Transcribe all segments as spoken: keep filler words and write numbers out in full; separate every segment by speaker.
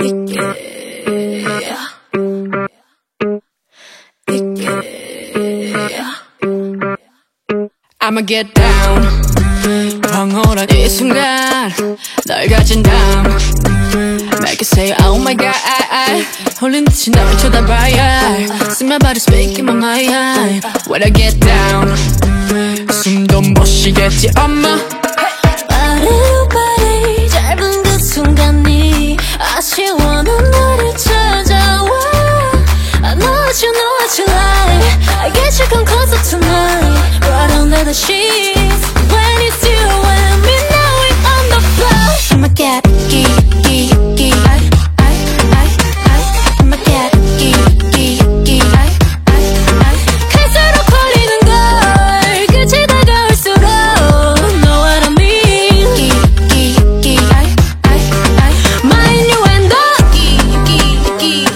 Speaker 1: I'ma get down 황홀한 이 순간 널 가진 다음 Make it say oh my god 홀린 듯이 널 쳐다봐야 See my body speaking my mind When I get down 숨도 못 쉬겠지 엄마
Speaker 2: 빠르빠르 짧은 그 순간이 아쉬워 넌 나를 찾아와 I know what you know what you like I get you come closer tonight Right under the sheets When it's you and me now we on the floor I'ma get geek, geek, geek I, I, I, I I'ma get geek, geek, geek I, I, I 갈수록 걸리는 걸 끝이 다가올수록 Know what I mean Geek, geek, geek I, I, I My innuendo Geek, geek, geek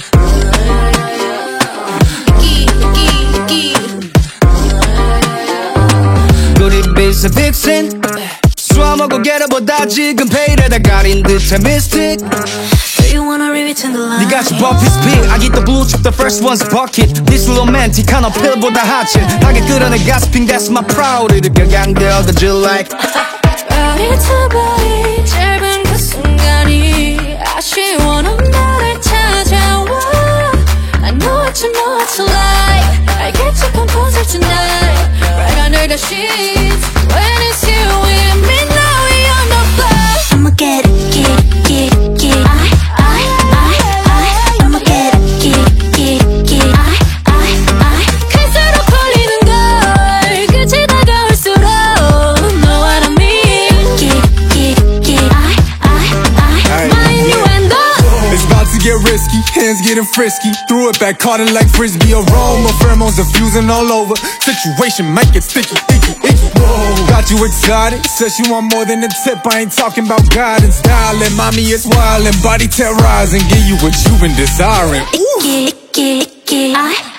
Speaker 2: Geek, geek, geek
Speaker 3: Is a vixen 수화먹고 게러보다 지금 페이레다 가린 듯한 mystic
Speaker 2: Do you wanna return the line?
Speaker 3: 네가 저 bumpy speed I get the blue chip the first one's bucket This romantic 한 어필보다 하체 하게 끌어내 gasping that's my proud 이를 격양되어 the jill like
Speaker 2: Body to body 짧은 그 순간이 아쉬워 넌 나를 찾아와 I know what you know what you like I get you come closer tonight Right under the sheets When it's you and me now we on the floor I'ma get it, get it, get it, get it I, I, I, I I'ma get it, get it, get it, get it I, I, I 갈수록 걸리는 걸 끝이 다가올수록 Know what I mean Get it, get it, get it I, I, I My innuendo
Speaker 4: It's about to get risky, hands getting frisky Threw it back, caught it like frisbee Aroma, pheromones diffusing all over Situation might get sticky, icky, icky Whoa. Got you excited, says you want more than a tip I ain't talking about guidance, styling Mommy, it's wildin', body terrorizing Give you what you've been desiring
Speaker 2: Icky, icky, icky I